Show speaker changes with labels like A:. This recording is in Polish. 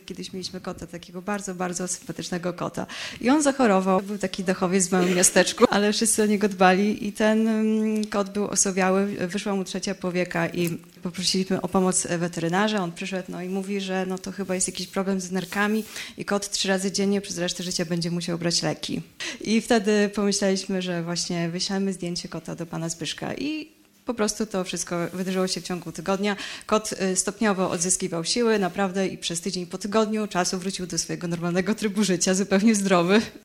A: kiedyś mieliśmy kota, takiego bardzo, bardzo sympatycznego kota. I on zachorował, był taki dachowiec w małym miasteczku, ale wszyscy o niego dbali i ten kot był osowiały, wyszła mu trzecia powieka i poprosiliśmy o pomoc weterynarza. On przyszedł i mówi, że to chyba jest jakiś problem z nerkami i kot 3 razy dziennie przez resztę życia będzie musiał brać leki. I wtedy pomyśleliśmy, że właśnie wyślemy zdjęcie kota do pana Zbyszka i po prostu to wszystko wydarzyło się w ciągu tygodnia. Kot stopniowo odzyskiwał siły, naprawdę, i przez tydzień po tygodniu czasu wrócił do swojego normalnego trybu życia, zupełnie zdrowy.